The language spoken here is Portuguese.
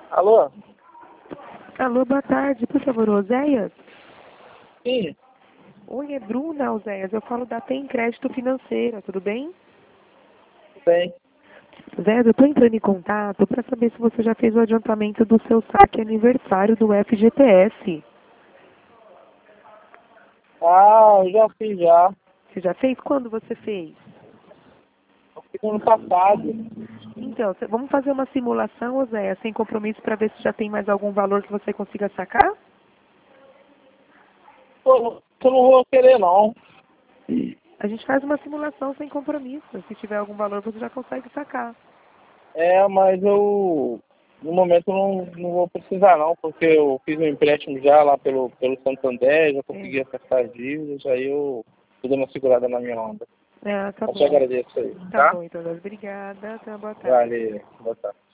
Alô? Alô, boa tarde. Por favor, Oséias? Sim, Oi, é Bruna, Oséias. Eu falo da Tem Crédito Financeira, tudo bem? tudo bem. Oséias, eu estou entrando em contato para saber se você já fez o adiantamento do seu saque aniversário do FGTS. Ah, eu já fiz já. Você já fez? Quando você fez? Eu fiz ano passado. Então, vamos fazer uma simulação, Oséias, sem compromisso, para ver se já tem mais algum valor que você consiga sacar? Pô, eu não vou querer não. A gente faz uma simulação sem compromisso. Se tiver algum valor, você já consegue sacar. É, mas eu no momento eu não vou precisar não, porque eu fiz um empréstimo já lá pelo Santander, já consegui acertar as dívidas, aí eu tô dando uma segurada na minha onda. Ah, tá Eu te bom. agradeço aí, Tá tá? bom, então, Oséias. Obrigada. Até uma boa tarde. Valeu, boa tarde.